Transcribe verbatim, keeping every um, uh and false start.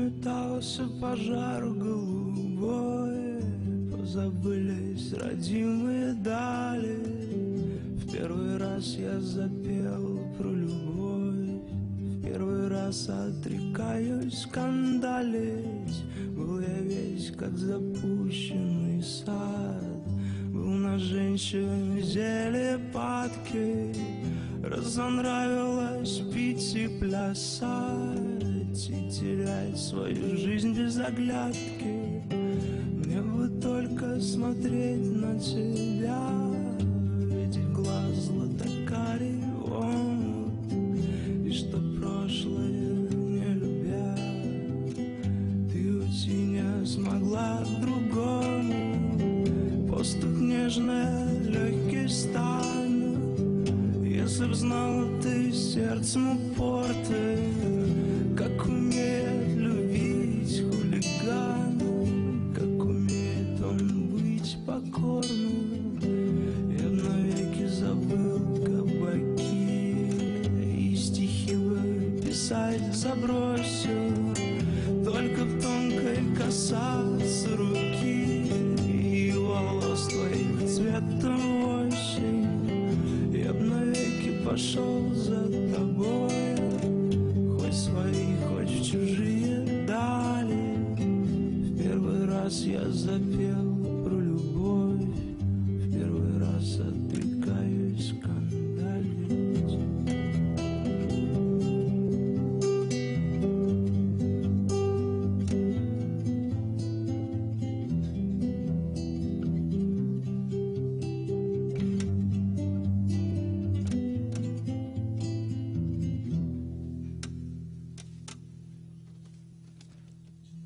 метался пожар голубой, позабылись родимые дали. В первый раз я запел про любовь, в первый раз отрекаюсь скандалить. Был я весь как запущенный сад, был на женщине зелье падки. Разонравилось пить и плясать, и терять свою жизнь без оглядки. Мне бы только смотреть на тебя, видеть глаз златокарий омут, и что прошлое не любя, ты уйти не смогла к другому. Поступ нежное, легкий станет, если б знала ты сердцем упорты, как умеет любить хулиган, как умеет он быть покорным. Я б навеки забыл кабаки, и стихи бы писать забросил, только в тонкой касаться руки.